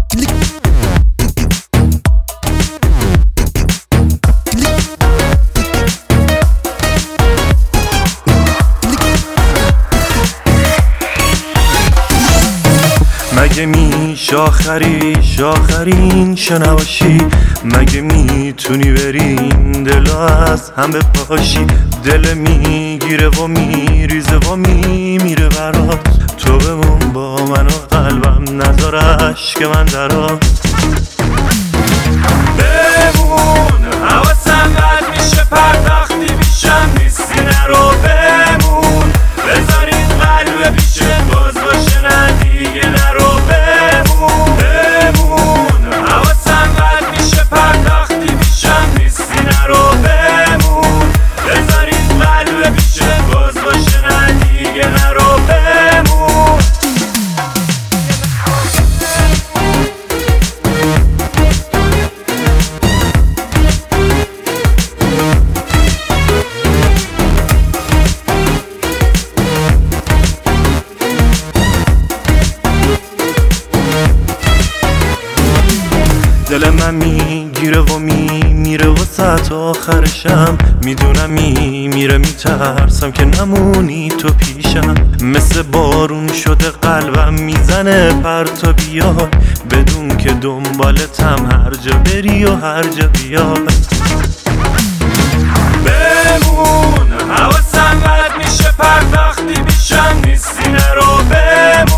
مگه میشه آخرین شنواشی؟ مگه میتونی برین دلو از هم بپاشی؟ دل میگیره و میریزه و میمیره برات. تو بمون با من و قلبم نذار عشق من درات. بمون حواسم بد میشه پرداختی میشم نیستی نرو. بمون بذار این قلب پیشه باز باشه نه دیگه نرو. بمون حواسم بد میشه پرداختی میشم نیستی نرو. بمون بذار این قلب پیشه باز باشه نه دیگه نرو. بمون دل من میگیره و میمیره و ساعت آخرشم میدونم میمیره. میترسم که نمونی تو پیشم. مثل بارون شده قلبم میزنه پرتا بیای بدون که دنبالتم هر جا بری و هر جا بیای. بمون حواسم بد میشه پرداختی میشم نیستی نرو. بمون